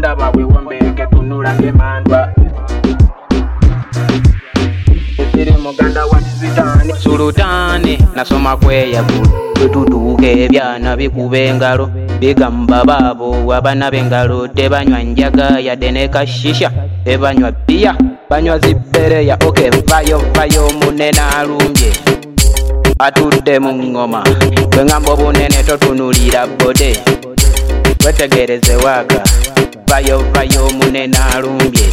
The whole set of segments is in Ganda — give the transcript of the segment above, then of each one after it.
bonda bawe wombeke tunula ngemandwa Siri muganda wa Sitani Sultani nasoma kweya tututuke ebyana bikube engalo bigamba baabo abana b'engalo tebanywa njaga yadde ne kashisha tebanywa bbiya banywa zibbereya okay vayo munene alumbye atudde mu ngoma bwe ngamba obunene totunulira bode wetegereze waga vayo munene alumbye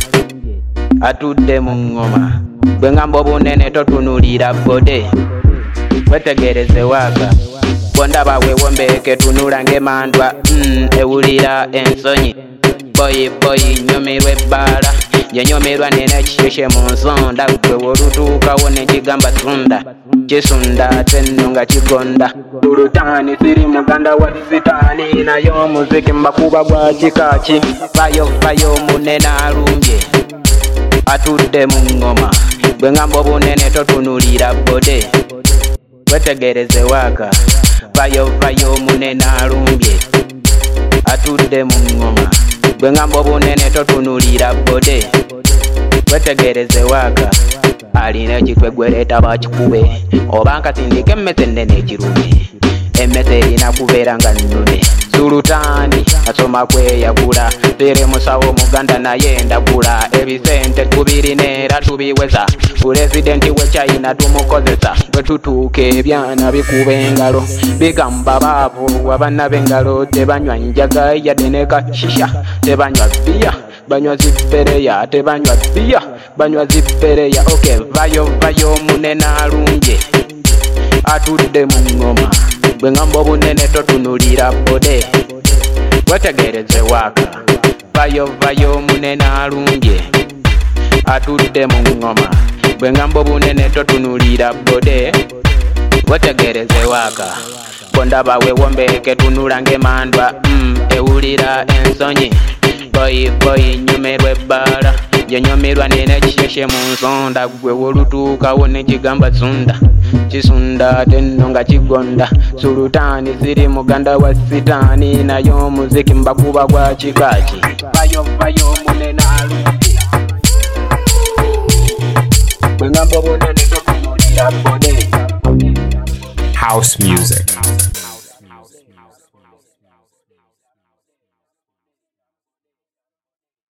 atudde mu ngoma bwe ngamba obunene totunulira bode wetegereze waga bonda bawe wombeke tunula ngemandwa ewulira ensonyi boy nyumirwa ebbala nyenyumirwa nina kisheshe mu nsonda gwe wolutuukawo nekigamba sunda kisunda ate nno nga kigonda Sultani siri muganda wa Sitani naye omuziki mbakuba gwa kikaki vayo munene alumbye atudde mu ngoma bwe ngamba obunene totunulira bode wetegereze waga vayo munene alumbye atudde mu ngoma bwe ngamba obunene totunulira bode wetegereze waga alina ekitwegwereta bakikube oba nkasindika emmese ennene ekirume emmese erina kubeera nga nnune Sultani asoma kweyagula siri musawo muganda naye ndagula ebisente tubirina era tubiweza pulezidenti we China tumukozesa bwe tutuuka ebyana bikuba engalo bigamba baabo abana b'engalo tebanywa njaga yadde ne kashisha tebanywa bbiya banywa zibbereya tebanywa bbiya banywa zibbereya okay vayo munene alumbye atudde mu ngoma bwe ngamba obunene totunulira bode wetegereze waka vayo munene alumbye atudde mu ngoma bwe ngamba obunene totunulira bode wetegereze waka bonda bawe wombeke tunula ngemandwa ewulira ensonyi boy nyumirwa ebbala nyenyumirwa nina kisheshe mu nsonda gwe wolutuukawo nekigamba sunda kisunda ate nno nga kigonda Sultani siri muganda wa Sitani naye omuziki mbakuba gwa kikaki vayo munene alumbye bwe ngamba obunene totunulira bode House music.